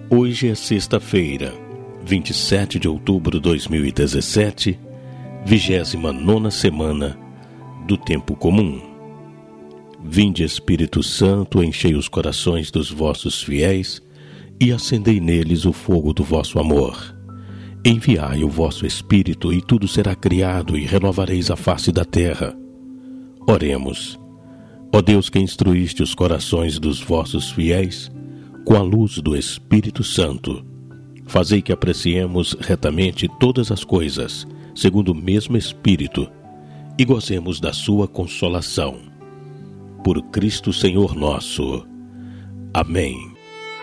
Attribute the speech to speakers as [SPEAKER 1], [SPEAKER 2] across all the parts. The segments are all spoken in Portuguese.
[SPEAKER 1] Hoje é sexta-feira, 27 de outubro de 2017, 29ª semana do Tempo Comum. Vinde, Espírito Santo, enchei os corações dos vossos fiéis e acendei neles o fogo do vosso amor. Enviai o vosso Espírito e tudo será criado e renovareis a face da terra. Oremos. Ó Deus, que instruíste os corações dos vossos fiéis com a luz do Espírito Santo, fazei que apreciemos retamente todas as coisas, segundo o mesmo Espírito, e gozemos da sua consolação. Por Cristo Senhor nosso. Amém.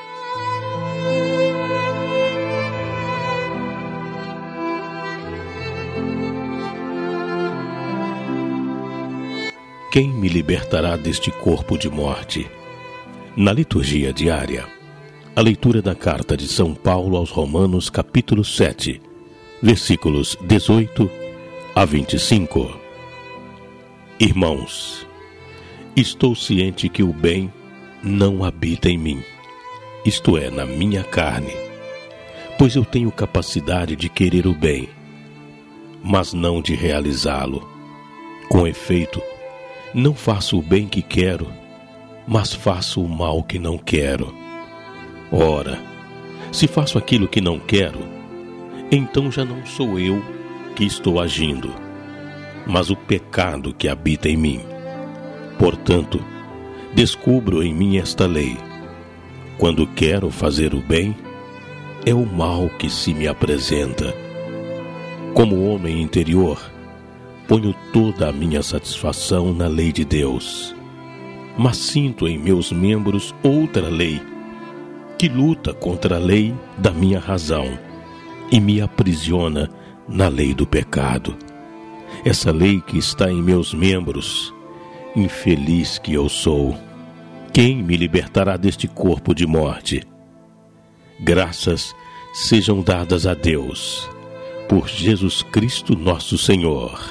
[SPEAKER 1] Quem me libertará deste corpo de morte? Na liturgia diária, a leitura da carta de São Paulo aos Romanos, capítulo 7, versículos 18 a 25. Irmãos, estou ciente que o bem não habita em mim, isto é, na minha carne, pois eu tenho capacidade de querer o bem, mas não de realizá-lo. Com efeito, não faço o bem que quero, mas faço o mal que não quero. Ora, se faço aquilo que não quero, então já não sou eu que estou agindo, mas o pecado que habita em mim. Portanto, descubro em mim esta lei: quando quero fazer o bem, é o mal que se me apresenta. Como homem interior, ponho toda a minha satisfação na lei de Deus, mas sinto em meus membros outra lei, que luta contra a lei da minha razão e me aprisiona na lei do pecado. Essa lei que está em meus membros, infeliz que eu sou, quem me libertará deste corpo de morte? Graças sejam dadas a Deus, por Jesus Cristo nosso Senhor.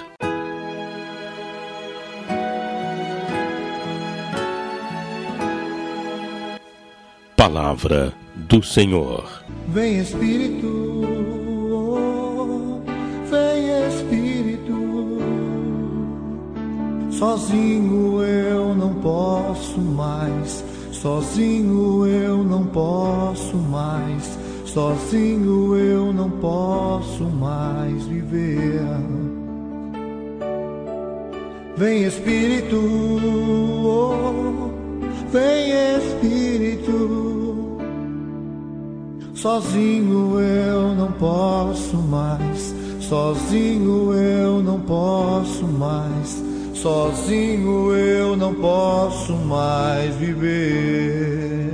[SPEAKER 1] Palavra do Senhor.
[SPEAKER 2] Vem Espírito, vem Espírito, sozinho eu não posso mais, sozinho eu não posso mais, sozinho eu não posso mais viver. Vem Espírito, vem Espírito, sozinho eu não posso mais, sozinho eu não posso mais, sozinho eu não posso mais viver.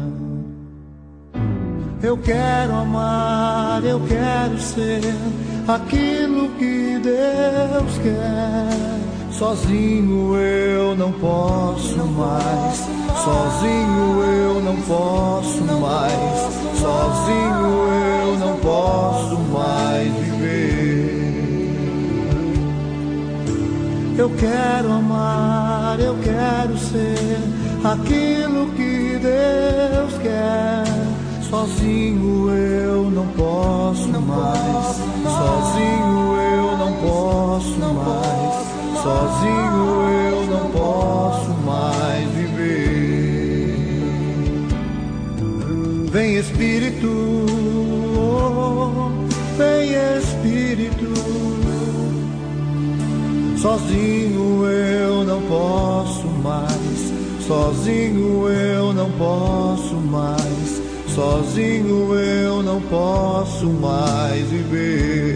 [SPEAKER 2] Eu quero amar, eu quero ser aquilo que Deus quer. Sozinho eu não posso mais, sozinho eu não posso mais, sozinho eu não posso mais viver. Eu quero amar, eu quero ser aquilo que Deus quer. Sozinho eu não posso mais, sozinho eu não posso mais, sozinho eu não posso mais viver. Vem Espírito, vem Espírito, sozinho eu não posso mais, sozinho eu não posso mais, sozinho eu não posso mais viver.